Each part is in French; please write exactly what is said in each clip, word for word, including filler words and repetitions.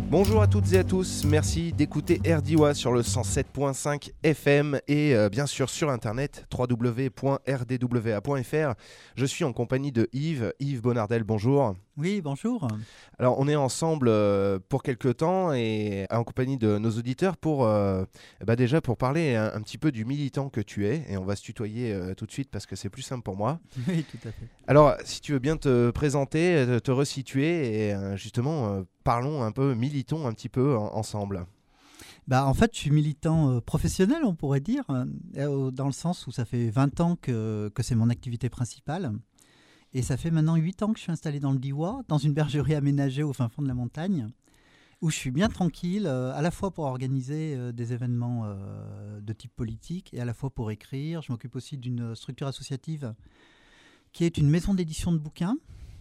Bonjour à toutes et à tous, merci d'écouter R D I W A sur le cent sept virgule cinq F M et euh, bien sûr sur internet w w w point r d w a point f r. Je suis en compagnie de Yves, Yves Bonardel, bonjour. Oui, bonjour. Alors on est ensemble euh, pour quelques temps et en compagnie de nos auditeurs pour euh, bah déjà pour parler un, un petit peu du militant que tu es, et on va se tutoyer euh, tout de suite parce que c'est plus simple pour moi. Oui, tout à fait. Alors si tu veux bien te présenter, te, te resituer et euh, justement euh, parlons un peu, militons un petit peu en, ensemble. Bah, en fait, je suis militant euh, professionnel, on pourrait dire, euh, dans le sens où ça fait vingt ans que, que c'est mon activité principale. Et ça fait maintenant huit ans que je suis installé dans le Diois, dans une bergerie aménagée au fin fond de la montagne, où je suis bien tranquille, euh, à la fois pour organiser euh, des événements euh, de type politique et à la fois pour écrire. Je m'occupe aussi d'une structure associative qui est une maison d'édition de bouquins.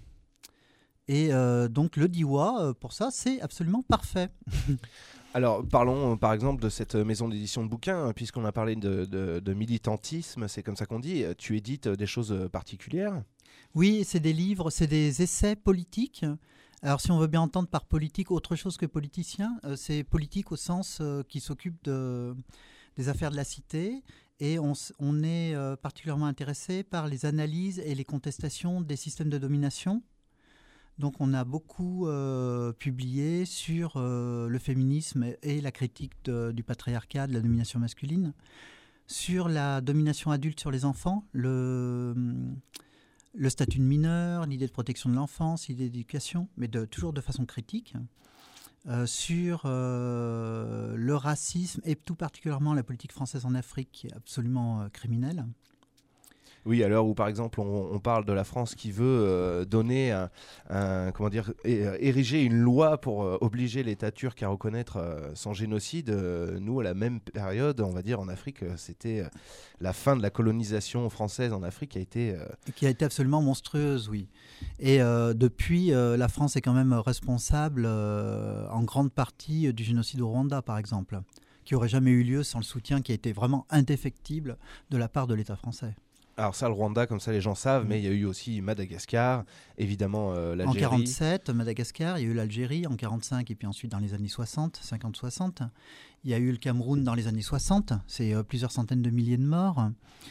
Et euh, donc le Diois, euh, pour ça, c'est absolument parfait. Alors parlons euh, par exemple de cette maison d'édition de bouquins, puisqu'on a parlé de, de, de militantisme, c'est comme ça qu'on dit. Tu édites des choses particulières ? Oui, c'est des livres, c'est des essais politiques. Alors si on veut bien entendre par politique autre chose que politicien, euh, c'est politique au sens euh, qui s'occupe de, des affaires de la cité. Et on, on est euh, particulièrement intéressé par les analyses et les contestations des systèmes de domination. Donc on a beaucoup euh, publié sur euh, le féminisme et la critique de, du patriarcat, de la domination masculine, sur la domination adulte sur les enfants, le, le statut de mineur, l'idée de protection de l'enfance, l'idée d'éducation, mais de, toujours de façon critique, euh, sur euh, le racisme et tout particulièrement la politique française en Afrique qui est absolument euh, criminelle. Oui, à l'heure où par exemple on, on parle de la France qui veut euh, donner un, un comment dire ériger une loi pour euh, obliger l'État turc à reconnaître euh, son génocide. Euh, nous, à la même période, on va dire en Afrique, euh, c'était euh, la fin de la colonisation française en Afrique qui a été euh... qui a été absolument monstrueuse, oui. Et euh, depuis, euh, la France est quand même responsable euh, en grande partie du génocide au Rwanda, par exemple, qui n'aurait jamais eu lieu sans le soutien qui a été vraiment indéfectible de la part de l'État français. Alors ça, le Rwanda, comme ça les gens savent, mmh. mais il y a eu aussi Madagascar, évidemment euh, l'Algérie. En quarante-sept, Madagascar, il y a eu l'Algérie en quarante-cinq et puis ensuite dans les années soixante, cinquante soixante. Il y a eu le Cameroun dans les années soixante, c'est euh, plusieurs centaines de milliers de morts.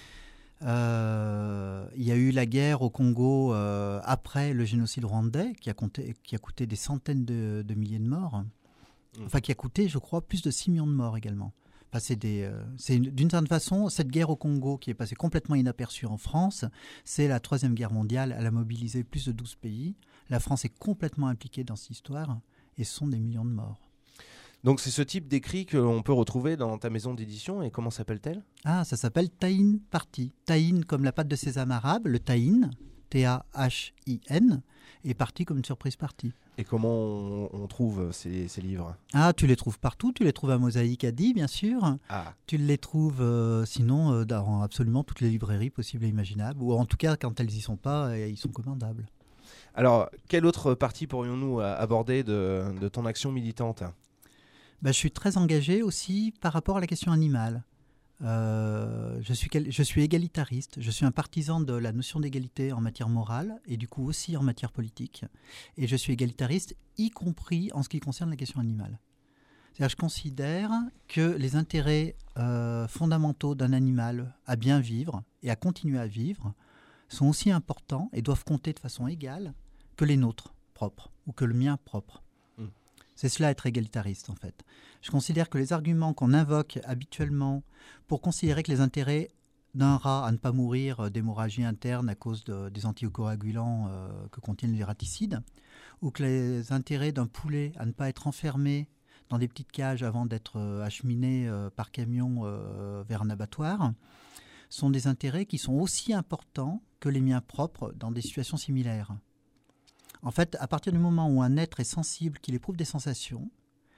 Euh, il y a eu la guerre au Congo euh, après le génocide rwandais qui a, compté, qui a coûté des centaines de, de milliers de morts. Mmh. Enfin qui a coûté, je crois, plus de six millions de morts également. Enfin, c'est des, euh, c'est une, d'une certaine façon, cette guerre au Congo qui est passée complètement inaperçue en France, c'est la Troisième Guerre mondiale. Elle a mobilisé plus de douze pays. La France est complètement impliquée dans cette histoire et ce sont des millions de morts. Donc c'est ce type d'écrit qu'on peut retrouver dans ta maison d'édition, et comment s'appelle-t-elle ? Ah, ça s'appelle Tahin Party. Tahin comme la pâte de sésame arabe, le tahin, T A H I N, et party comme une surprise party. Et comment on, on trouve ces, ces livres ? Ah, tu les trouves partout. Tu les trouves à Mosaïque à Die, bien sûr. Ah. Tu les trouves euh, sinon euh, dans absolument toutes les librairies possibles et imaginables. Ou en tout cas, quand elles n'y sont pas, euh, ils sont commandables. Alors, quelle autre partie pourrions-nous aborder de, de ton action militante ? Bah, je suis très engagé aussi par rapport à la question animale. Euh, je, suis, je suis égalitariste, je suis un partisan de la notion d'égalité en matière morale et du coup aussi en matière politique. Et je suis égalitariste y compris en ce qui concerne la question animale. C'est-à-dire je considère que les intérêts euh, fondamentaux d'un animal à bien vivre et à continuer à vivre sont aussi importants et doivent compter de façon égale que les nôtres propres ou que le mien propre. C'est cela être égalitariste en fait. Je considère que les arguments qu'on invoque habituellement pour considérer que les intérêts d'un rat à ne pas mourir d'hémorragie interne à cause de, des anticoagulants euh, que contiennent les raticides, ou que les intérêts d'un poulet à ne pas être enfermé dans des petites cages avant d'être euh, acheminé euh, par camion euh, vers un abattoir, sont des intérêts qui sont aussi importants que les miens propres dans des situations similaires. En fait, à partir du moment où un être est sensible, qu'il éprouve des sensations,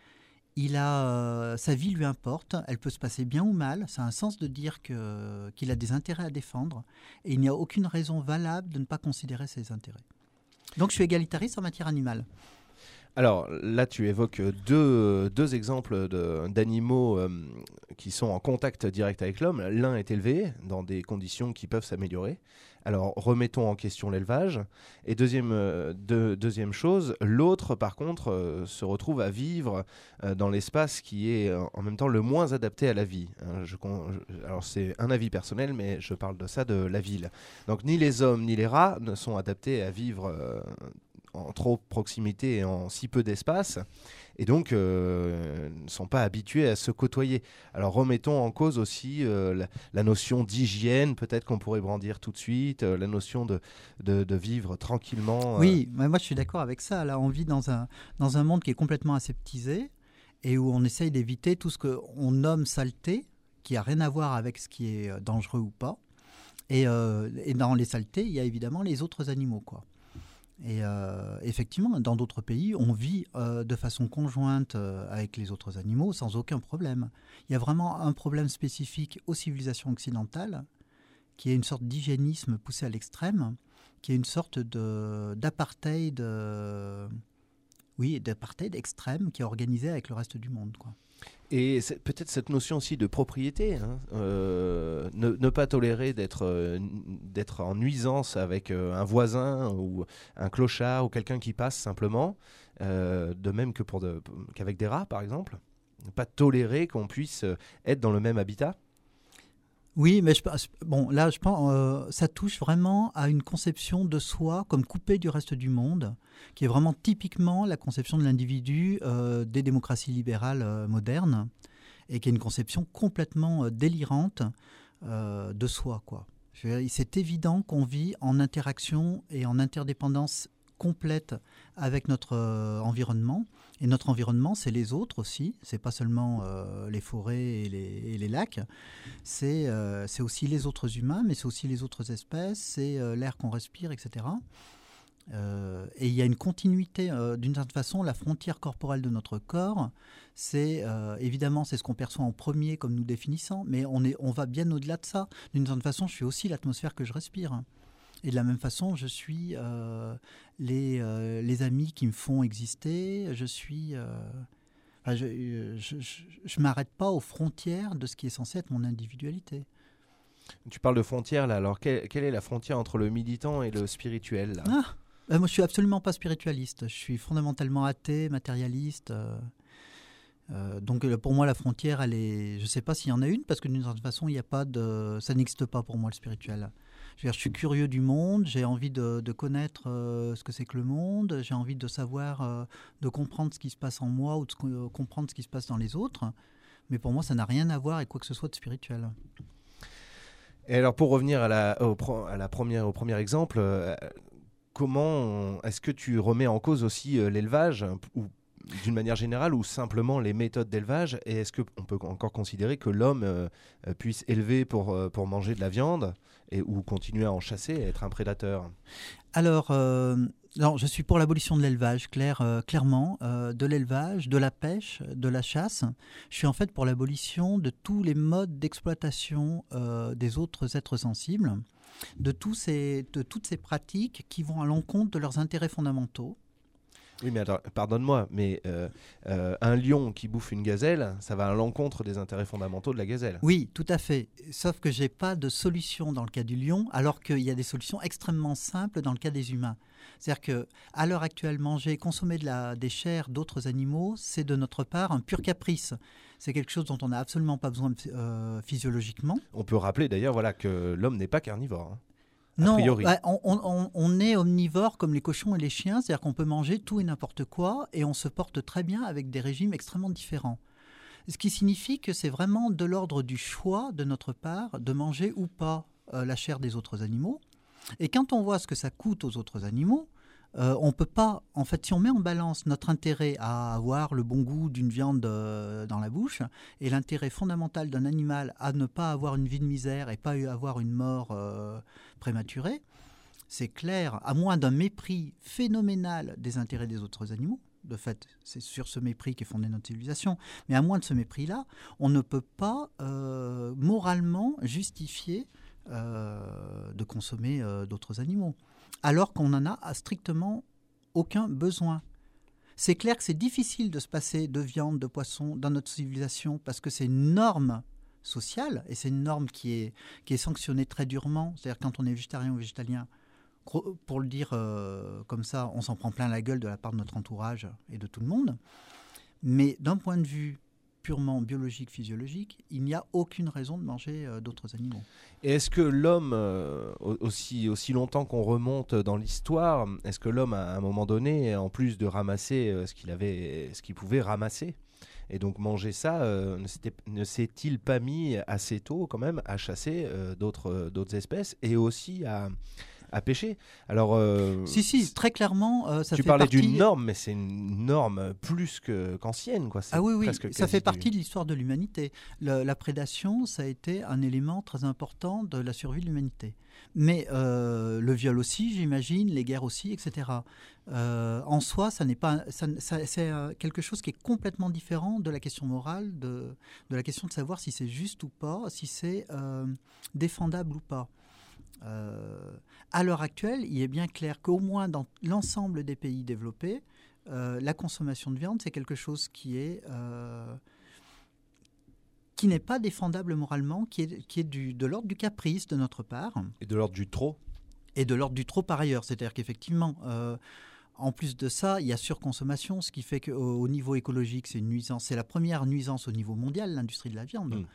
il a, euh, sa vie lui importe, elle peut se passer bien ou mal, ça a un sens de dire que, qu'il a des intérêts à défendre, et il n'y a aucune raison valable de ne pas considérer ses intérêts. Donc je suis égalitariste en matière animale. Alors là, tu évoques deux, deux exemples de, d'animaux euh, qui sont en contact direct avec l'homme. L'un est élevé dans des conditions qui peuvent s'améliorer. Alors remettons en question l'élevage. Et deuxième, euh, de, deuxième chose, l'autre par contre euh, se retrouve à vivre euh, dans l'espace qui est euh, en même temps le moins adapté à la vie. Hein, je, je, alors c'est un avis personnel, mais je parle de ça, de la ville. Donc ni les hommes ni les rats ne sont adaptés à vivre euh, en trop proximité et en si peu d'espace, et donc euh, ne sont pas habitués à se côtoyer. Alors remettons en cause aussi euh, la, la notion d'hygiène, peut-être qu'on pourrait brandir tout de suite, euh, la notion de, de, de vivre tranquillement. Euh. Oui, mais moi je suis d'accord avec ça. Là, on vit dans un, dans un monde qui est complètement aseptisé et où on essaye d'éviter tout ce qu'on nomme saleté, qui n'a rien à voir avec ce qui est dangereux ou pas. Et, euh, et dans les saletés, il y a évidemment les autres animaux, quoi. Et euh, effectivement, dans d'autres pays, on vit euh, de façon conjointe euh, avec les autres animaux sans aucun problème. Il y a vraiment un problème spécifique aux civilisations occidentales, qui est une sorte d'hygiénisme poussé à l'extrême, qui est une sorte de, d'apartheid, euh, oui, d'apartheid extrême qui est organisé avec le reste du monde, quoi. Et c'est peut-être cette notion aussi de propriété, hein, euh, ne, ne pas tolérer d'être, euh, d'être en nuisance avec euh, un voisin ou un clochard ou quelqu'un qui passe simplement, euh, de même que pour de, qu'avec des rats par exemple, ne pas tolérer qu'on puisse être dans le même habitat. Oui, mais je, bon, là, je pense, euh, ça touche vraiment à une conception de soi comme coupé du reste du monde, qui est vraiment typiquement la conception de l'individu euh, des démocraties libérales euh, modernes, et qui est une conception complètement euh, délirante euh, de soi, quoi. Je veux dire, c'est évident qu'on vit en interaction et en interdépendance complète avec notre euh, environnement. Et notre environnement, c'est les autres aussi. C'est pas seulement euh, les forêts et les, et les lacs. C'est, euh, c'est aussi les autres humains, mais c'est aussi les autres espèces. C'est euh, l'air qu'on respire, et cetera. Euh, et il y a une continuité, euh, d'une certaine façon, la frontière corporelle de notre corps, c'est euh, évidemment c'est ce qu'on perçoit en premier comme nous définissant, mais on, est, on va bien au-delà de ça. D'une certaine façon, je suis aussi l'atmosphère que je respire. Et de la même façon, je suis euh, les, euh, les amis qui me font exister. Je suis, euh, enfin, je, je, je, je m'arrête pas aux frontières de ce qui est censé être mon individualité. Tu parles de frontières là. Alors quelle, quelle est la frontière entre le militant et le spirituel là ? Ah, ben moi, je suis absolument pas spiritualiste. Je suis fondamentalement athée, matérialiste. Euh, euh, donc pour moi, la frontière, elle est. Je sais pas s'il y en a une parce que d'une certaine façon, il y a pas de. Ça n'existe pas pour moi le spirituel. Je, veux dire, je suis curieux du monde, j'ai envie de, de connaître euh, ce que c'est que le monde, j'ai envie de savoir, euh, de comprendre ce qui se passe en moi ou de euh, comprendre ce qui se passe dans les autres. Mais pour moi, ça n'a rien à voir avec quoi que ce soit de spirituel. Et alors, pour revenir à la, au, à la première, au premier exemple, euh, comment on, est-ce que tu remets en cause aussi euh, l'élevage ou d'une manière générale ou simplement les méthodes d'élevage ? Et est-ce qu'on peut encore considérer que l'homme euh, puisse élever pour, euh, pour manger de la viande et, ou continuer à en chasser et être un prédateur ? Alors, euh, non, je suis pour l'abolition de l'élevage, clair, euh, clairement, euh, de l'élevage, de la pêche, de la chasse. Je suis en fait pour l'abolition de tous les modes d'exploitation euh, des autres êtres sensibles, de, tous ces, de toutes ces pratiques qui vont à l'encontre de leurs intérêts fondamentaux. Oui, mais attends, pardonne-moi, mais euh, euh, un lion qui bouffe une gazelle, ça va à l'encontre des intérêts fondamentaux de la gazelle. Oui, tout à fait. Sauf que je n'ai pas de solution dans le cas du lion, alors qu'il y a des solutions extrêmement simples dans le cas des humains. C'est-à-dire qu'à l'heure actuelle, manger, consommer de la, des chairs d'autres animaux, c'est de notre part un pur caprice. C'est quelque chose dont on n'a absolument pas besoin euh, physiologiquement. On peut rappeler d'ailleurs voilà, que l'homme n'est pas carnivore. Hein. Non, bah, on, on, on est omnivore comme les cochons et les chiens, c'est-à-dire qu'on peut manger tout et n'importe quoi et on se porte très bien avec des régimes extrêmement différents. Ce qui signifie que c'est vraiment de l'ordre du choix de notre part de manger ou pas euh, la chair des autres animaux. Et quand on voit ce que ça coûte aux autres animaux, euh, on peut pas, en fait, si on met en balance notre intérêt à avoir le bon goût d'une viande euh, dans la bouche et l'intérêt fondamental d'un animal à ne pas avoir une vie de misère et pas avoir une mort euh, prématurée, c'est clair, à moins d'un mépris phénoménal des intérêts des autres animaux. De fait, c'est sur ce mépris qu'est fondée notre civilisation. Mais à moins de ce mépris-là, on ne peut pas euh, moralement justifier euh, de consommer euh, d'autres animaux, alors qu'on n'en a strictement aucun besoin. C'est clair que c'est difficile de se passer de viande, de poisson dans notre civilisation parce que c'est une norme sociale et c'est une norme qui est, qui est sanctionnée très durement. C'est-à-dire quand on est végétarien ou végétalien, pour le dire euh, comme ça, on s'en prend plein la gueule de la part de notre entourage et de tout le monde. Mais d'un point de vue purement biologique, physiologique, il n'y a aucune raison de manger euh, d'autres animaux. Et est-ce que l'homme, euh, aussi, aussi longtemps qu'on remonte dans l'histoire, est-ce que l'homme, à un moment donné, en plus de ramasser euh, ce qu'il avait, ce qu'il pouvait ramasser, et donc manger ça, euh, ne, s'était, ne s'est-il pas mis assez tôt quand même à chasser euh, d'autres, euh, d'autres espèces et aussi à... à pêcher. Alors, euh, si, si, très clairement, euh, ça tu fait parlais partie... d'une norme, mais c'est une norme plus que, qu'ancienne, quoi. C'est ah oui, oui, presque ça fait quasi partie du... de l'histoire de l'humanité. Le, la prédation, ça a été un élément très important de la survie de l'humanité. Mais euh, le viol aussi, j'imagine, les guerres aussi, et cetera. Euh, en soi, ça n'est pas, ça, ça, c'est quelque chose qui est complètement différent de la question morale, de, de la question de savoir si c'est juste ou pas, si c'est euh, défendable ou pas. Euh, à l'heure actuelle, il est bien clair qu'au moins dans l'ensemble des pays développés, euh, la consommation de viande, c'est quelque chose qui est euh, qui n'est pas défendable moralement, qui est, qui est du, de l'ordre du caprice de notre part. Et de l'ordre du trop. Et de l'ordre du trop par ailleurs. C'est-à-dire qu'effectivement, euh, en plus de ça, il y a surconsommation, ce qui fait qu'au au niveau écologique, c'est une nuisance. C'est la première nuisance au niveau mondial, l'industrie de la viande. Mmh.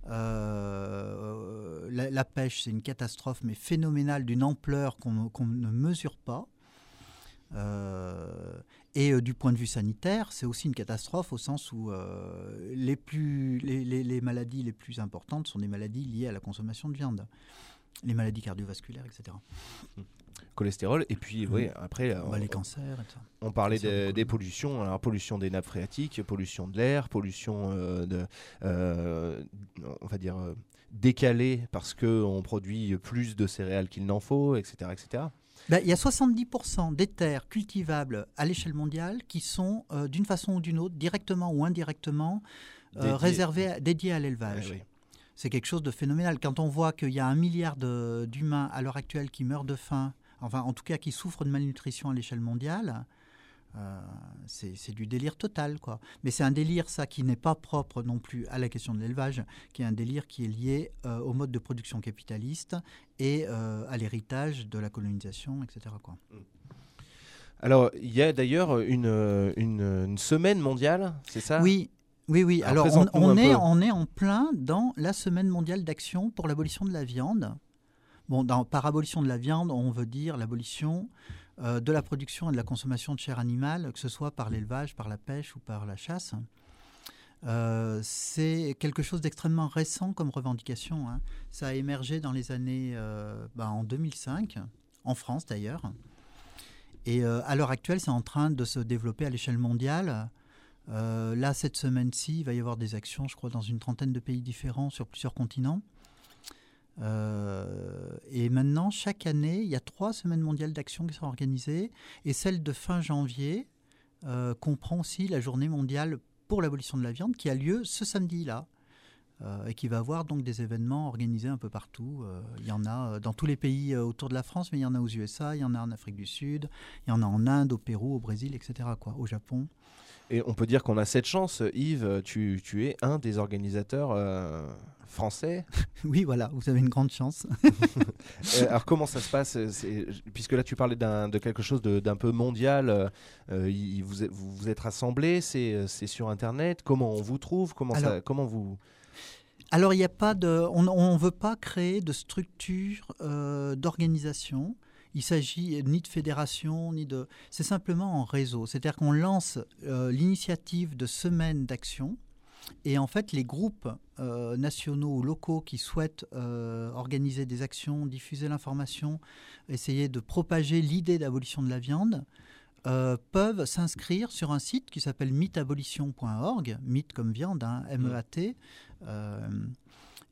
Euh, la, la pêche, c'est une catastrophe, mais phénoménale, d'une ampleur qu'on, qu'on ne mesure pas. Euh, et euh, du point de vue sanitaire, c'est aussi une catastrophe au sens où euh, les, plus, les, les, les maladies les plus importantes sont des maladies liées à la consommation de viande. Les maladies cardiovasculaires, et cetera. Cholestérol, et puis, oui, après... Bah, on, les cancers, et ça. On parlait de, des pollutions, alors pollution des nappes phréatiques, pollution de l'air, pollution euh, de, euh, on va dire, euh, décalée parce qu'on produit plus de céréales qu'il n'en faut, et cetera, et cetera. Ben, il y a soixante-dix pour cent des terres cultivables à l'échelle mondiale qui sont, euh, d'une façon ou d'une autre, directement ou indirectement, euh, Dédié. réservées, à, dédiées à l'élevage. Ouais, oui. C'est quelque chose de phénoménal. Quand on voit qu'il y a un milliard de, d'humains à l'heure actuelle qui meurent de faim, enfin en tout cas qui souffrent de malnutrition à l'échelle mondiale, euh, c'est, c'est du délire total, quoi. Mais c'est un délire, ça, qui n'est pas propre non plus à la question de l'élevage, qui est un délire qui est lié euh, au mode de production capitaliste et euh, à l'héritage de la colonisation, et cetera, quoi. Alors, il y a d'ailleurs une, une, une semaine mondiale, c'est ça ? Oui. Oui, oui. Alors, Alors on, on, est, on est en plein dans la semaine mondiale d'action pour l'abolition de la viande. Bon, dans, par abolition de la viande, on veut dire l'abolition euh, de la production et de la consommation de chair animale, que ce soit par l'élevage, par la pêche ou par la chasse. Euh, c'est quelque chose d'extrêmement récent comme revendication, hein. Ça a émergé dans les années euh, bah, en deux mille cinq, en France d'ailleurs. Et euh, à l'heure actuelle, c'est en train de se développer à l'échelle mondiale. Euh, là, cette semaine-ci, il va y avoir des actions, je crois, dans une trentaine de pays différents sur plusieurs continents. Euh, et maintenant, chaque année, il y a trois semaines mondiales d'action qui sont organisées. Et celle de fin janvier euh, comprend aussi la journée mondiale pour l'abolition de la viande qui a lieu ce samedi-là. Euh, et qui va avoir donc des événements organisés un peu partout. Euh, il y en a dans tous les pays euh, autour de la France, mais il y en a aux U S A, il y en a en Afrique du Sud, il y en a en Inde, au Pérou, au Brésil, et cetera, quoi, au Japon. Et on peut dire qu'on a cette chance. Yves, tu, tu es un des organisateurs euh, français. Oui, voilà, vous avez une grande chance. euh, alors comment ça se passe, c'est, puisque là tu parlais d'un, de quelque chose de, d'un peu mondial, euh, il, vous, êtes, vous vous êtes rassemblés, c'est, c'est sur Internet, comment on vous trouve, comment, alors, ça, comment vous... Alors il n'y a pas de... On ne veut pas créer de structure euh, d'organisation. Il s'agit ni de fédération, ni de... C'est simplement en réseau. C'est-à-dire qu'on lance euh, l'initiative de semaines d'action. Et en fait, les groupes euh, nationaux ou locaux qui souhaitent euh, organiser des actions, diffuser l'information, essayer de propager l'idée d'abolition de la viande, euh, peuvent s'inscrire sur un site qui s'appelle meat abolition point org, meat comme viande, hein, M E A T. Euh,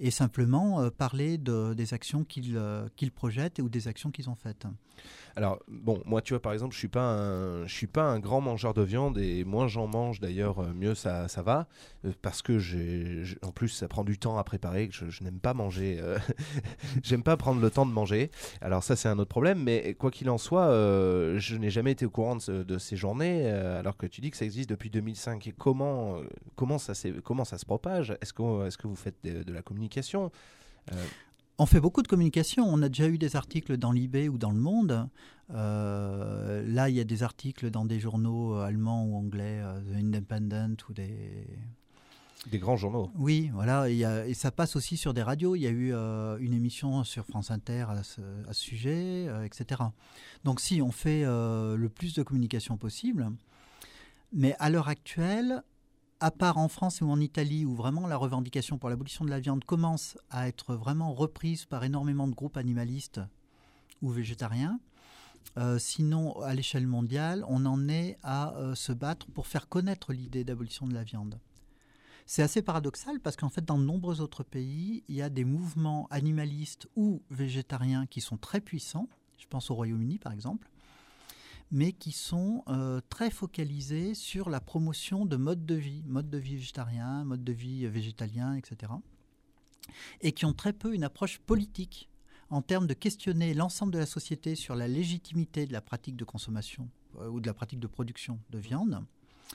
et simplement euh, parler de, des actions qu'ils, euh, qu'ils projettent ou des actions qu'ils ont faites. Alors, bon, moi, tu vois, par exemple, je suis pas un, je suis pas un grand mangeur de viande et moins j'en mange, d'ailleurs, mieux ça, ça va. Euh, parce que, j'ai, j'ai- en plus, ça prend du temps à préparer. Que je, je n'aime pas manger. euh, J'aime pas prendre le temps de manger. Alors, ça, c'est un autre problème. Mais quoi qu'il en soit, euh, je n'ai jamais été au courant de, ce- de ces journées, euh, alors que tu dis que ça existe depuis deux mille cinq. Et comment, euh, comment, ça, s'est- comment ça se propage? Est-ce que, est-ce que vous faites de, de la communication? Euh, On fait beaucoup de communication. On a déjà eu des articles dans l'I B ou dans Le Monde. Euh, là, il y a des articles dans des journaux euh, allemands ou anglais, euh, The Independent ou des... Des grands journaux. Oui, voilà. Il y a- et ça passe aussi sur des radios. Il y a eu euh, une émission sur France Inter à ce, à ce sujet, euh, et cetera. Donc si, on fait euh, le plus de communication possible. Mais à l'heure actuelle, à part en France ou en Italie, où vraiment la revendication pour l'abolition de la viande commence à être vraiment reprise par énormément de groupes animalistes ou végétariens, euh, sinon à l'échelle mondiale, on en est à euh, se battre pour faire connaître l'idée d'abolition de la viande. C'est assez paradoxal parce qu'en fait, dans de nombreux autres pays, il y a des mouvements animalistes ou végétariens qui sont très puissants. Je pense au Royaume-Uni, par exemple, mais qui sont euh, très focalisés sur la promotion de modes de vie, mode de vie végétarien, mode de vie végétalien, et cetera. Et qui ont très peu une approche politique en termes de questionner l'ensemble de la société sur la légitimité de la pratique de consommation euh, ou de la pratique de production de viande.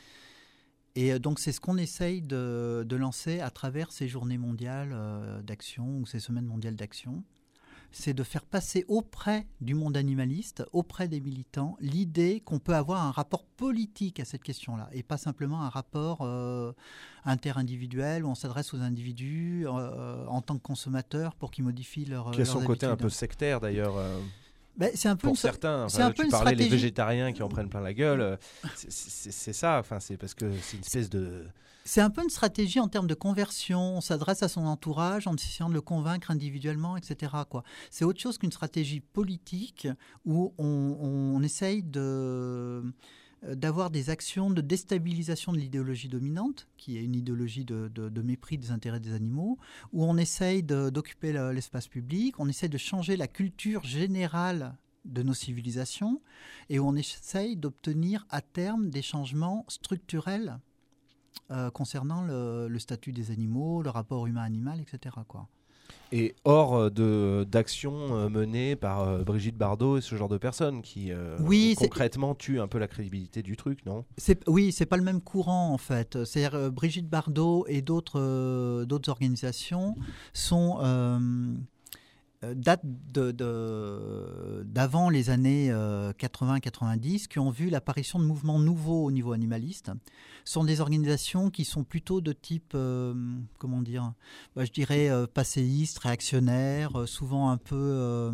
Et euh, donc c'est ce qu'on essaye de, de lancer à travers ces journées mondiales euh, d'action ou ces semaines mondiales d'action. C'est de faire passer auprès du monde animaliste, auprès des militants, l'idée qu'on peut avoir un rapport politique à cette question-là, et pas simplement un rapport euh, interindividuel où on s'adresse aux individus euh, en tant que consommateurs pour qu'ils modifient leur, Qui a leurs son côté un habitudes. peu sectaire, d'ailleurs. euh, Ben, c'est un peu Pour une, certains, c'est enfin, un peu tu une parlais stratégie. les végétariens qui en prennent plein la gueule, euh, c'est, c'est- c'est ça, enfin, c'est parce que c'est une espèce de... C'est un peu une stratégie en termes de conversion. On s'adresse à son entourage en essayant de le convaincre individuellement, et cetera, quoi. C'est autre chose qu'une stratégie politique où on, on essaye de, d'avoir des actions de déstabilisation de l'idéologie dominante, qui est une idéologie de, de- de mépris des intérêts des animaux, où on essaye de- d'occuper le- l'espace public, on essaye de changer la culture générale de nos civilisations, et où on essaye d'obtenir à terme des changements structurels Euh, concernant le, le statut des animaux, le rapport humain-animal, et cetera, quoi. Et hors de, d'actions euh, menées par euh, Brigitte Bardot et ce genre de personnes qui euh, Oui, c'est- concrètement tuent un peu la crédibilité du truc, non? C'est, oui, c'est pas le même courant en fait. C'est-à-dire euh, Brigitte Bardot et d'autres euh, d'autres organisations sont euh, euh, datent de, de- d'avant les années euh, quatre-vingts quatre-vingt-dix, qui ont vu l'apparition de mouvements nouveaux au niveau animaliste. Ce sont des organisations qui sont plutôt de type, euh, comment dire, bah, je dirais euh, passéistes, réactionnaires, euh, souvent un peu, euh,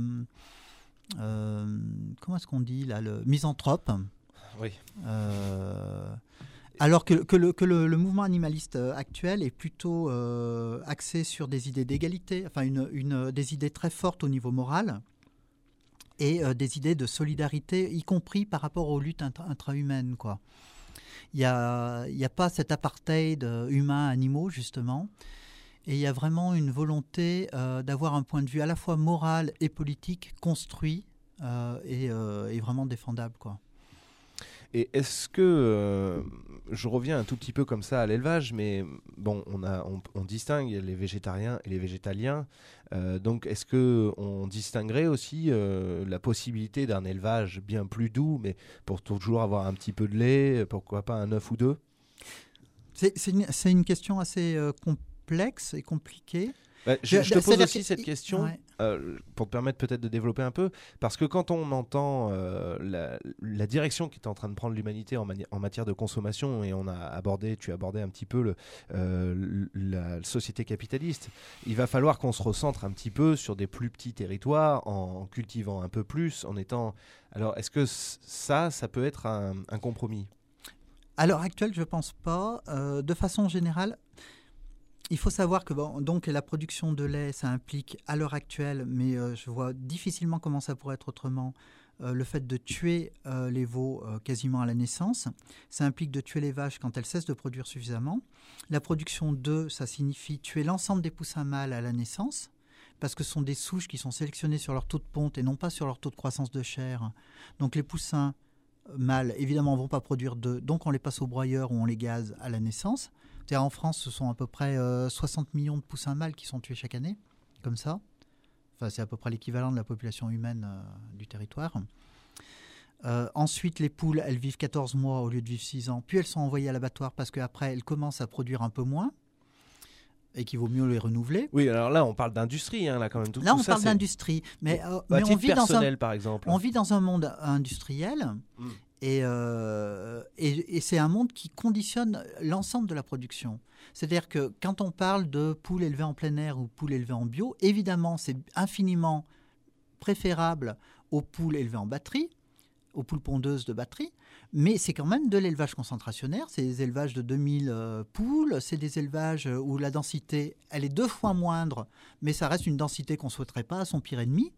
euh, comment est-ce qu'on dit là, le misanthrope. Oui. Euh, alors que, que, le, que le, le mouvement animaliste euh, actuel est plutôt euh, axé sur des idées d'égalité, enfin une, une, des idées très fortes au niveau moral et euh, des idées de solidarité, y compris par rapport aux luttes intra- intra-humaines, quoi. Il n'y a, il y a pas cet apartheid euh, humain-animaux, justement, et il y a vraiment une volonté euh, d'avoir un point de vue à la fois moral et politique construit euh, et, euh, et vraiment défendable, quoi. Et est-ce que, euh, je reviens un tout petit peu comme ça à l'élevage, mais bon, on, a, on, on distingue les végétariens et les végétaliens, euh, donc est-ce qu'on distinguerait aussi euh, la possibilité d'un élevage bien plus doux, mais pour toujours avoir un petit peu de lait, pourquoi pas un œuf ou deux? C'est, c'est, une, c'est une question assez euh, complexe et compliquée. Bah, je, Je- je te pose c'est-à-dire aussi que- cette question Ouais. euh, pour te permettre peut-être de développer un peu, parce que quand on entend euh, la, la direction qui est en train de prendre l'humanité en, mani- en matière de consommation, et on a abordé, tu as abordé un petit peu le, euh, la société capitaliste, il va falloir qu'on se recentre un petit peu sur des plus petits territoires, en cultivant un peu plus, en étant... Alors, est-ce que c- ça, ça peut être un, un compromis? À l'heure actuelle, je ne pense pas. Euh, de façon générale, il faut savoir que bon, donc, la production de lait, ça implique à l'heure actuelle, mais euh, je vois difficilement comment ça pourrait être autrement, euh, le fait de tuer euh, les veaux euh, quasiment à la naissance. Ça implique de tuer les vaches quand elles cessent de produire suffisamment. La production d'œufs, ça signifie tuer l'ensemble des poussins mâles à la naissance, parce que ce sont des souches qui sont sélectionnées sur leur taux de ponte et non pas sur leur taux de croissance de chair. Donc les poussins mâles, évidemment, ne vont pas produire d'œufs, donc on les passe au broyeur ou on les gaze à la naissance. C'est-à-dire en France, ce sont à peu près euh, soixante millions de poussins mâles qui sont tués chaque année, comme ça. Enfin, c'est à peu près l'équivalent de la population humaine euh, du territoire. Euh, ensuite, les poules, elles vivent quatorze mois au lieu de vivre six ans. Puis elles sont envoyées à l'abattoir parce qu'après, elles commencent à produire un peu moins et qu'il vaut mieux les renouveler. Oui, alors là, on parle d'industrie, hein, là, quand même. Tout, là, tout on ça, parle c'est... d'industrie. Mais, euh, à mais titre on vit dans personnel, un, par exemple. on vit dans un monde industriel Mm. et, euh, et, et c'est un monde qui conditionne l'ensemble de la production. C'est-à-dire que quand on parle de poules élevées en plein air ou poules élevées en bio, évidemment, c'est infiniment préférable aux poules élevées en batterie, aux poules pondeuses de batterie, mais c'est quand même de l'élevage concentrationnaire. C'est des élevages de deux mille euh, poules, c'est des élevages où la densité, elle est deux fois moindre, mais ça reste une densité qu'on ne souhaiterait pas à son pire ennemi.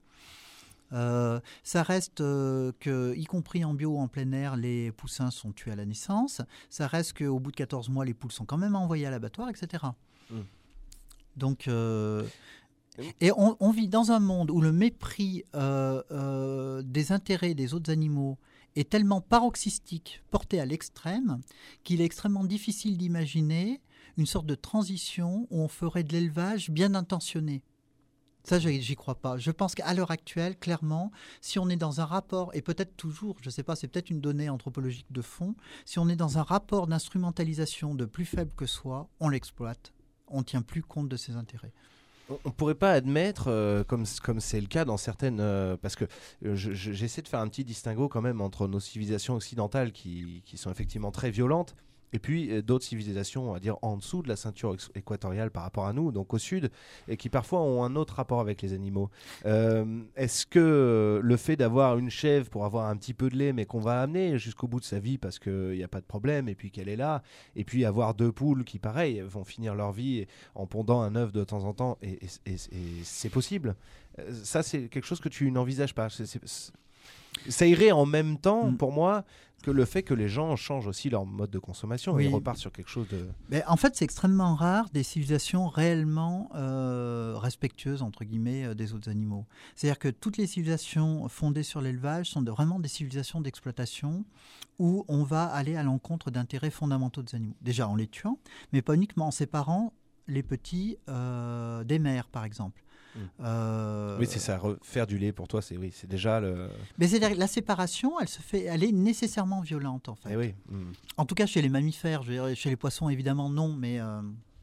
Euh, ça reste euh, que, y compris en bio ou en plein air, les poussins sont tués à la naissance. Ça reste qu'au bout de quatorze mois, les poules sont quand même envoyées à l'abattoir, et cetera. Mmh. Donc... Euh, Et on, on vit dans un monde où le mépris euh, euh, des intérêts des autres animaux est tellement paroxystique, porté à l'extrême, qu'il est extrêmement difficile d'imaginer une sorte de transition où on ferait de l'élevage bien intentionné. Ça, j'y crois pas. Je pense qu'à l'heure actuelle, clairement, si on est dans un rapport, et peut-être toujours, je ne sais pas, c'est peut-être une donnée anthropologique de fond, si on est dans un rapport d'instrumentalisation de plus faible que soi, on l'exploite. On ne tient plus compte de ses intérêts. On ne pourrait pas admettre, euh, comme, comme c'est le cas dans certaines... Euh, parce que euh, je, je, j'essaie de faire un petit distinguo quand même entre nos civilisations occidentales qui, qui sont effectivement très violentes et puis euh, d'autres civilisations, on va dire, en dessous de la ceinture ex- équatoriale par rapport à nous, donc au sud, et qui parfois ont un autre rapport avec les animaux. Euh, est-ce que le fait d'avoir une chèvre pour avoir un petit peu de lait, mais qu'on va amener jusqu'au bout de sa vie parce qu'il n'y a pas de problème, et puis qu'elle est là, et puis avoir deux poules qui, pareil, vont finir leur vie en pondant un œuf de temps en temps, et, et, et, et c'est possible. Ça, c'est quelque chose que tu n'envisages pas. C'est, c'est, c'est... Ça irait en même temps, mmh. pour moi, que le fait que les gens changent aussi leur mode de consommation. Oui. Ils repartent sur quelque chose de... Mais en fait, c'est extrêmement rare des civilisations réellement euh, respectueuses, entre guillemets, des autres animaux. C'est-à-dire que toutes les civilisations fondées sur l'élevage sont de, vraiment des civilisations d'exploitation où on va aller à l'encontre d'intérêts fondamentaux des animaux. Déjà en les tuant, mais pas uniquement en séparant les petits euh, des mères, par exemple. Euh... Oui, c'est ça. Faire du lait pour toi, c'est oui, c'est déjà le. Mais c'est la séparation, elle se fait, elle est nécessairement violente en fait. Eh oui. Mmh. En tout cas, chez les mammifères, je veux dire, chez les poissons évidemment non, mais euh,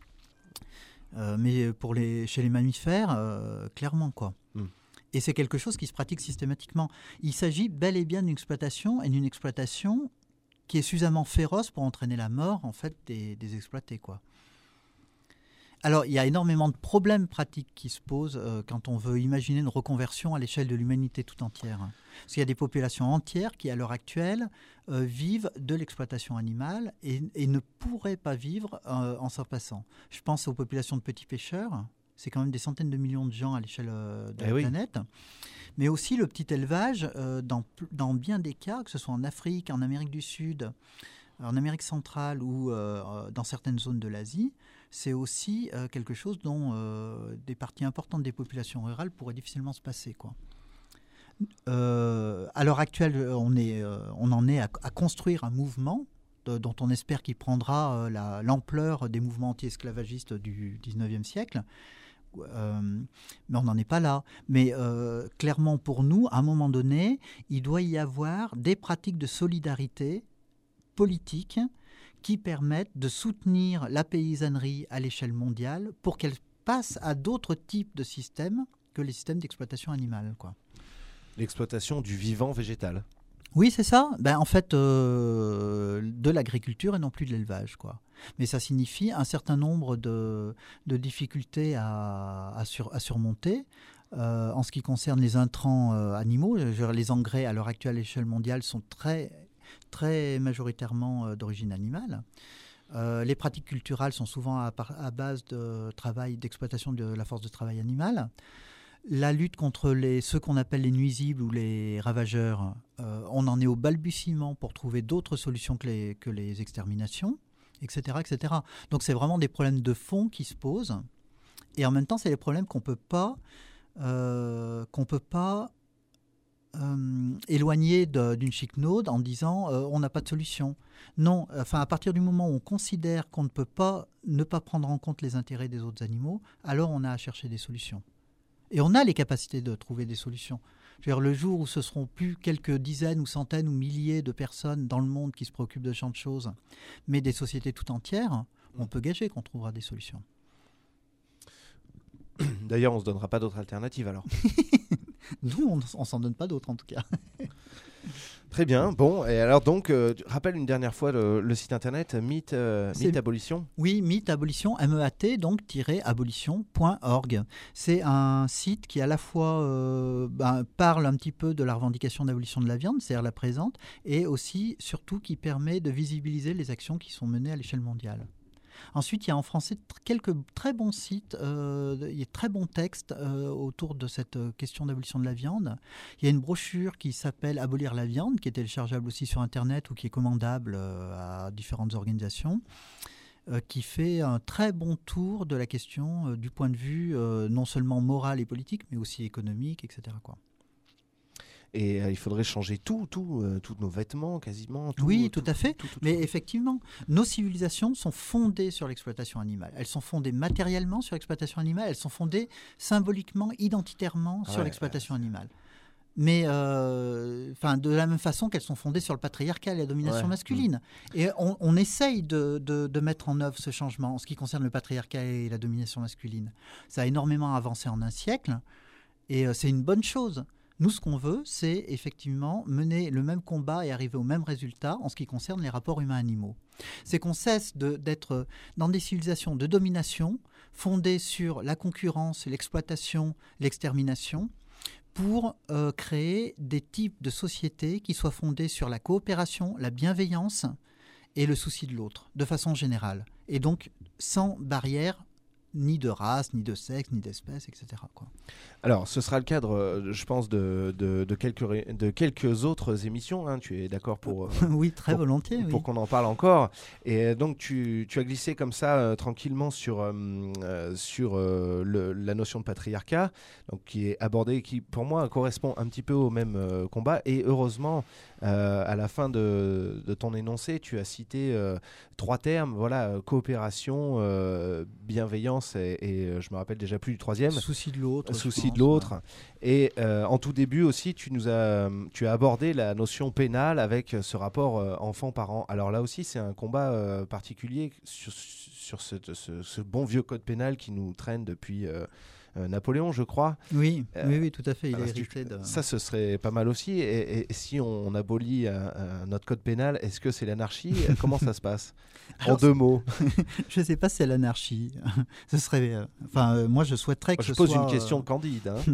euh, mais pour les, chez les mammifères, euh, clairement quoi. Mmh. Et c'est quelque chose qui se pratique systématiquement. Il s'agit bel et bien d'une exploitation et d'une exploitation qui est suffisamment féroce pour entraîner la mort en fait des, des exploités quoi. Alors, il y a énormément de problèmes pratiques qui se posent euh, quand on veut imaginer une reconversion à l'échelle de l'humanité tout entière. Parce qu'il y a des populations entières qui, à l'heure actuelle, euh, vivent de l'exploitation animale et, et ne pourraient pas vivre euh, en s'en passant. Je pense aux populations de petits pêcheurs. C'est quand même des centaines de millions de gens à l'échelle euh, de eh la oui. planète. Mais aussi le petit élevage, euh, dans, dans bien des cas, que ce soit en Afrique, en Amérique du Sud, en Amérique centrale ou euh, dans certaines zones de l'Asie, c'est aussi euh, quelque chose dont euh, des parties importantes des populations rurales pourraient difficilement se passer, quoi. Euh, à l'heure actuelle, on, est, euh, on en est à, à construire un mouvement de, dont on espère qu'il prendra euh, la, l'ampleur des mouvements anti-esclavagistes du dix-neuvième siècle. Euh, mais on n'en est pas là. Mais euh, clairement, pour nous, à un moment donné, il doit y avoir des pratiques de solidarité politique qui permettent de soutenir la paysannerie à l'échelle mondiale pour qu'elle passe à d'autres types de systèmes que les systèmes d'exploitation animale, quoi. L'exploitation du vivant végétal. Oui, c'est ça. Ben, en fait, euh, de l'agriculture et non plus de l'élevage, quoi. Mais ça signifie un certain nombre de, de difficultés à, à, sur, à surmonter. Euh, en ce qui concerne les intrants euh, animaux, je veux dire, les engrais à l'heure actuelle à l'échelle mondiale sont très... très majoritairement euh, d'origine animale. Euh, les pratiques culturales sont souvent à, à base de travail, d'exploitation de la force de travail animale. La lutte contre les, ceux qu'on appelle les nuisibles ou les ravageurs, euh, on en est au balbutiement pour trouver d'autres solutions que les, que les exterminations, et cetera, et cetera. Donc c'est vraiment des problèmes de fond qui se posent. Et en même temps, c'est des problèmes qu'on peut pas, euh, qu'on peut pas euh, éloigner de, d'une chiquenaude en disant euh, on n'a pas de solution. Non, enfin à partir du moment où on considère qu'on ne peut pas ne pas prendre en compte les intérêts des autres animaux, alors on a à chercher des solutions. Et on a les capacités de trouver des solutions. Je veux dire, le jour où ce seront plus quelques dizaines ou centaines ou milliers de personnes dans le monde qui se préoccupent de ce genre de choses, mais des sociétés tout entières, on peut gager qu'on trouvera des solutions. D'ailleurs, on ne se donnera pas d'autres alternatives alors. Nous, on ne s'en donne pas d'autres en tout cas. Très bien. Bon, et alors donc, euh, rappelle une dernière fois le, le site internet Mythe, euh, Mythe Abolition. Oui, Mythe Abolition, M E A T, donc tiret abolition point org. C'est un site qui à la fois euh, ben, parle un petit peu de la revendication d'abolition de la viande, c'est-à-dire la présente, et aussi, surtout, qui permet de visibiliser les actions qui sont menées à l'échelle mondiale. Ensuite, il y a en français quelques très bons sites, euh, il y a très bons textes euh, autour de cette question d'abolition de la viande. Il y a une brochure qui s'appelle Abolir la viande, qui est téléchargeable aussi sur Internet ou qui est commandable euh, à différentes organisations, euh, qui fait un très bon tour de la question euh, du point de vue euh, non seulement moral et politique, mais aussi économique, et cetera, quoi. Et euh, il faudrait changer tout, tout, euh, tous nos vêtements quasiment. Tout, oui, tout, tout à fait. Tout, tout, tout, Mais tout. effectivement, nos civilisations sont fondées sur l'exploitation animale. Elles sont fondées matériellement sur l'exploitation animale. Elles sont fondées symboliquement, identitairement sur Ouais, l'exploitation ouais, animale. Mais euh, de la même façon qu'elles sont fondées sur le patriarcat et la domination ouais, masculine. Mmh. Et on, on essaye de, de, de mettre en œuvre ce changement en ce qui concerne le patriarcat et la domination masculine. Ça a énormément avancé en un siècle et euh, c'est une bonne chose. Nous, ce qu'on veut, c'est effectivement mener le même combat et arriver au même résultat en ce qui concerne les rapports humains-animaux. C'est qu'on cesse de, d'être dans des civilisations de domination fondées sur la concurrence, l'exploitation, l'extermination, pour euh, créer des types de sociétés qui soient fondées sur la coopération, la bienveillance et le souci de l'autre, de façon générale. Et donc, sans barrière ni de race, ni de sexe, ni d'espèce, et cetera, quoi. Alors, ce sera le cadre, je pense, de, de, de, quelques, ré... de quelques autres émissions. Hein. Tu es d'accord pour... oui, très pour, volontiers. Pour oui. qu'on en parle encore. Et donc, tu, tu as glissé comme ça, euh, tranquillement, sur, euh, sur euh, le, la notion de patriarcat, donc, qui est abordée, qui, pour moi, correspond un petit peu au même euh, combat. Et heureusement, euh, à la fin de, de ton énoncé, tu as cité euh, trois termes, voilà, coopération, euh, bienveillance, et, et je me rappelle déjà plus du troisième. Souci de l'autre. Souci de l'autre. Ouais. Et euh, en tout début aussi, tu nous as, tu as abordé la notion pénale avec ce rapport euh, enfant-parent. Alors là aussi, c'est un combat euh, particulier sur, sur ce, ce, ce bon vieux code pénal qui nous traîne depuis euh, euh, Napoléon, je crois. Oui, euh, oui, oui, tout à fait. Il alors, est hérité de... Ça, ce serait pas mal aussi. Et, et, et si on abolit euh, euh, notre code pénal, est-ce que c'est l'anarchie? Comment ça se passe? En deux mots. Je ne sais pas si c'est l'anarchie. Ce serait, euh, enfin, euh, moi, je souhaiterais que je ce pose soit, une question euh... candide. Hein.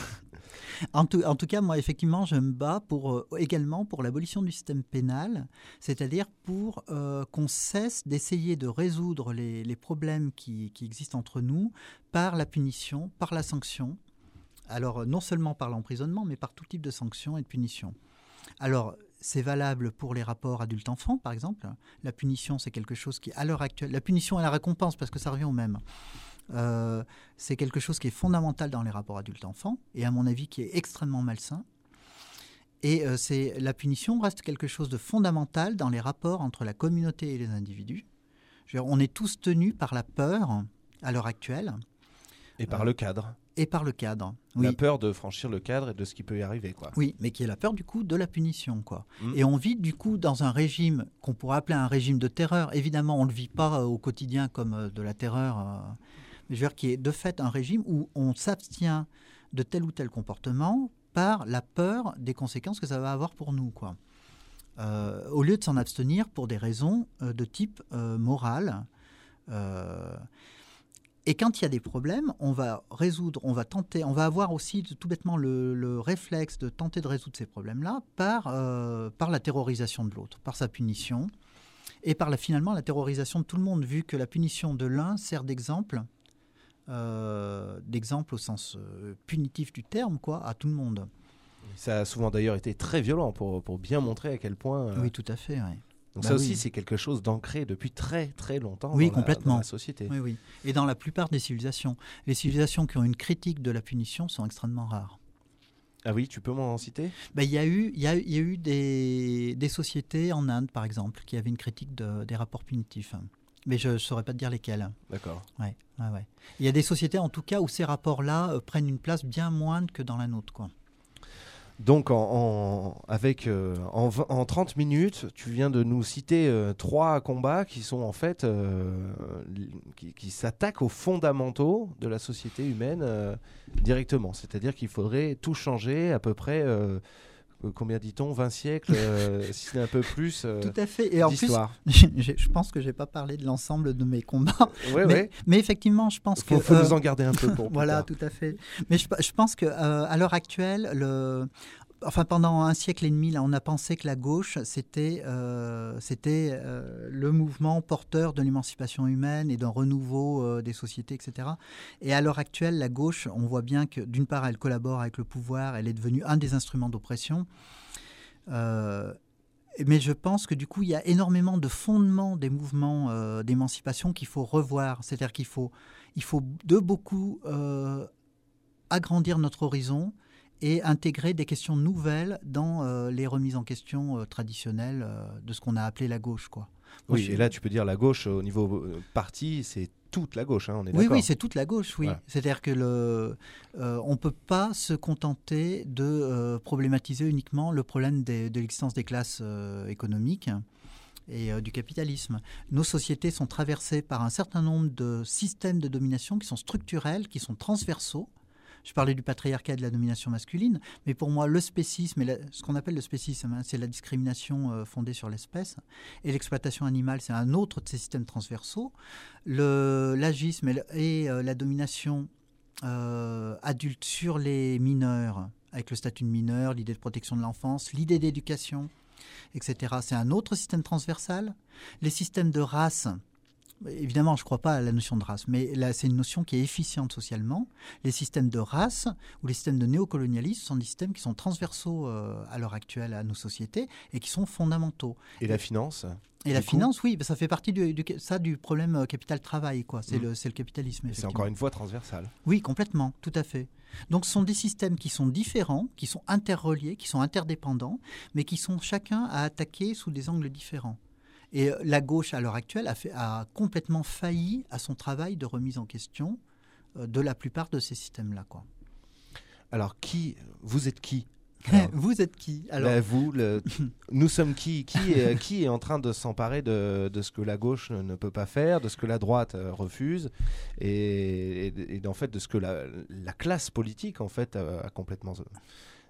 en, tout, en tout cas, moi, effectivement, je me bats pour, euh, également pour l'abolition du système pénal, c'est-à-dire pour euh, qu'on cesse d'essayer de résoudre les, les problèmes qui, qui existent entre nous par la punition, par la sanction. Alors, non seulement par l'emprisonnement, mais par tout type de sanctions et de punitions. Alors, c'est valable pour les rapports adulte-enfant, par exemple. La punition, c'est quelque chose qui, à l'heure actuelle, la punition et la récompense, parce que ça revient au même, euh, c'est quelque chose qui est fondamental dans les rapports adulte-enfant, et à mon avis, qui est extrêmement malsain. Et euh, c'est, la punition reste quelque chose de fondamental dans les rapports entre la communauté et les individus. Je veux dire, on est tous tenus par la peur, à l'heure actuelle. Et par euh, le cadre. Et par le cadre. La oui. peur de franchir le cadre et de ce qui peut y arriver, quoi. Oui, mais qui est la peur du coup de la punition, quoi. Mmh. Et on vit du coup dans un régime qu'on pourrait appeler un régime de terreur. Évidemment, on ne le vit pas euh, au quotidien comme euh, de la terreur, euh, mais je veux dire qui est de fait un régime où on s'abstient de tel ou tel comportement par la peur des conséquences que ça va avoir pour nous, quoi. Euh, au lieu de s'en abstenir pour des raisons euh, de type euh, moral. Euh, Et quand il y a des problèmes, on va résoudre, on va tenter, on va avoir aussi tout bêtement le, le réflexe de tenter de résoudre ces problèmes-là par, euh, par la terrorisation de l'autre, par sa punition, et par la, finalement la terrorisation de tout le monde, vu que la punition de l'un sert d'exemple euh, d'exemple au sens euh, punitif du terme, quoi, à tout le monde. Ça a souvent d'ailleurs été très violent pour, pour bien montrer à quel point... Euh... Oui, tout à fait, oui. Donc bah ça oui. aussi, c'est quelque chose d'ancré depuis très très longtemps oui, dans, complètement. La, dans la société. Oui, oui. Et dans la plupart des civilisations. Les civilisations qui ont une critique de la punition sont extrêmement rares. Ah oui, tu peux m'en citer ? Ben, il y a eu, il y a, il y a eu des, des sociétés en Inde, par exemple, qui avaient une critique de, des rapports punitifs. Mais je ne saurais pas te dire lesquels. D'accord. Ouais, ouais, ouais. Il y a des sociétés, en tout cas, où ces rapports-là euh, prennent une place bien moindre que dans la nôtre, quoi. Donc, en, en, avec, euh, en, vingt, en trente minutes, tu viens de nous citer euh, trois combats qui sont en fait euh, qui, qui s'attaquent aux fondamentaux de la société humaine euh, directement. C'est-à-dire qu'il faudrait tout changer à peu près, euh, combien dit-on, vingt siècles, euh, si c'est un peu plus euh, tout à fait. Et en d'histoire. plus, je pense que je n'ai pas parlé de l'ensemble de mes combats. Ouais, mais, ouais. mais effectivement, je pense faut, que... Il faut euh, nous en garder un peu pour plus Voilà, tard. tout à fait. Mais je, je pense qu'à euh, l'heure actuelle, le... Enfin, pendant un siècle et demi, là, on a pensé que la gauche, c'était, euh, c'était euh, le mouvement porteur de l'émancipation humaine et d'un renouveau euh, des sociétés, et cetera. Et à l'heure actuelle, la gauche, on voit bien que, d'une part, elle collabore avec le pouvoir, elle est devenue un des instruments d'oppression. Euh, mais je pense que, du coup, il y a énormément de fondements des mouvements euh, d'émancipation qu'il faut revoir. C'est-à-dire qu'il faut, il faut de beaucoup euh, agrandir notre horizon et intégrer des questions nouvelles dans euh, les remises en question euh, traditionnelles euh, de ce qu'on a appelé la gauche, quoi. Moi, Oui, je... et là, tu peux dire la gauche, au niveau euh, parti, c'est toute la gauche, hein, on est Oui, d'accord. oui, c'est toute la gauche, oui. Voilà. C'est-à-dire que le, euh, on ne peut pas se contenter de euh, problématiser uniquement le problème des, de l'existence des classes euh, économiques et euh, du capitalisme. Nos sociétés sont traversées par un certain nombre de systèmes de domination qui sont structurels, qui sont transversaux. Je parlais du patriarcat et de la domination masculine, mais pour moi, le spécisme, et la, ce qu'on appelle le spécisme, hein, c'est la discrimination euh, fondée sur l'espèce, et l'exploitation animale, c'est un autre de ces systèmes transversaux. Le, l'agisme et, le, et euh, la domination euh, adulte sur les mineurs, avec le statut de mineur, l'idée de protection de l'enfance, l'idée d'éducation, et cetera, c'est un autre système transversal. Les systèmes de race... Évidemment, je ne crois pas à la notion de race, mais là, c'est une notion qui est efficiente socialement. Les systèmes de race ou les systèmes de néocolonialisme sont des systèmes qui sont transversaux euh, à l'heure actuelle à nos sociétés et qui sont fondamentaux. Et la finance Et la coup, finance, oui, ça fait partie du, du, ça, du problème capital-travail, quoi. C'est, mmh. le, c'est le capitalisme. C'est encore une fois transversal. Oui, complètement, tout à fait. Donc, ce sont des systèmes qui sont différents, qui sont interreliés, qui sont interdépendants, mais qui sont chacun à attaquer sous des angles différents. Et la gauche, à l'heure actuelle, a, fait, a complètement failli à son travail de remise en question euh, de la plupart de ces systèmes-là, quoi. Alors, qui, vous êtes qui ? Alors, vous êtes qui ? Alors, bah, vous, le, nous sommes qui ? Qui est, qui est en train de s'emparer de, de ce que la gauche ne, ne peut pas faire, de ce que la droite euh, refuse, et, et, et en fait de ce que la, la classe politique en fait a, a complètement zappé ?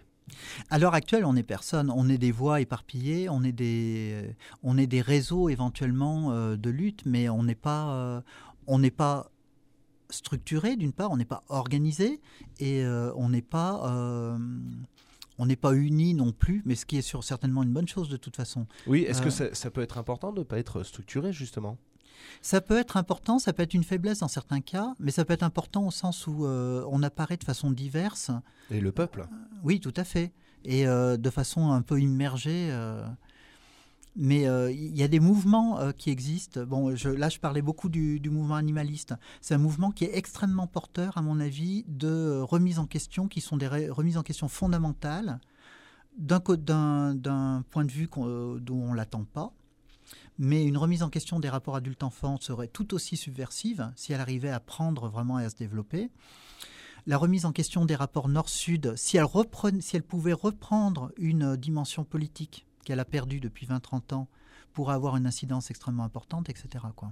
À l'heure actuelle, on n'est personne. On est des voix éparpillées, on est des, on est des réseaux éventuellement euh, de lutte, mais on n'est pas, euh, on n'est pas structuré d'une part, on n'est pas organisé et euh, on n'est pas, euh, on n'est pas unis non plus. Mais ce qui est sur, certainement une bonne chose de toute façon. Oui, est-ce euh, que ça, ça peut être important de ne pas être structuré justement ? Ça peut être important, ça peut être une faiblesse dans certains cas, mais ça peut être important au sens où euh, on apparaît de façon diverse. Et le peuple ? euh, Oui, tout à fait. Et euh, de façon un peu immergée. Euh, mais il euh, y a des mouvements euh, qui existent. Bon, je, là, je parlais beaucoup du, du mouvement animaliste. C'est un mouvement qui est extrêmement porteur, à mon avis, de remises en question, qui sont des re- remises en question fondamentales, d'un, d'un, d'un point de vue qu'on, dont on ne l'attend pas. Mais une remise en question des rapports adulte-enfant serait tout aussi subversive si elle arrivait à prendre vraiment et à se développer. La remise en question des rapports nord-sud, si elle, reprenait, si elle pouvait reprendre une dimension politique qu'elle a perdue depuis vingt à trente ans, pourrait avoir une incidence extrêmement importante, et cetera, quoi.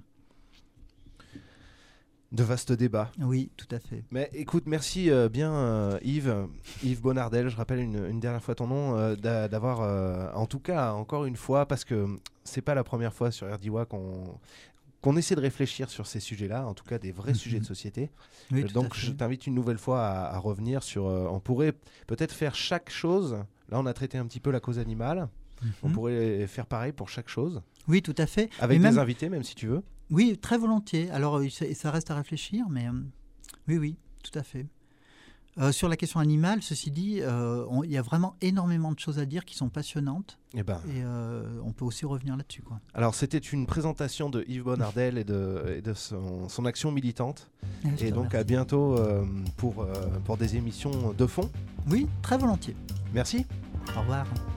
De vastes débats. Oui, tout à fait. Mais écoute, merci euh, bien euh, Yves, Yves Bonnardel, je rappelle une, une dernière fois ton nom, euh, d'a, d'avoir, euh, en tout cas, encore une fois, parce que c'est pas la première fois sur R D W A qu'on, qu'on essaie de réfléchir sur ces sujets-là, en tout cas des vrais mmh. sujets de société. Oui, euh, donc je t'invite une nouvelle fois à, à revenir sur, euh, on pourrait peut-être faire chaque chose, là on a traité un petit peu la cause animale, mmh. on pourrait faire pareil pour chaque chose. Oui, tout à fait. Avec Et des même... invités, même si tu veux. Oui, très volontiers. Alors, ça, ça reste à réfléchir, mais euh, oui, oui, tout à fait. Euh, sur la question animale, ceci dit, euh, on, il y a vraiment énormément de choses à dire qui sont passionnantes. Eh ben. Et euh, on peut aussi revenir là-dessus, quoi. Alors, c'était une présentation de Yves Bonnardel et de, et de son, son action militante. Ah, et donc, remercie. À bientôt euh, pour, euh, pour des émissions de fond. Oui, très volontiers. Merci. Au revoir.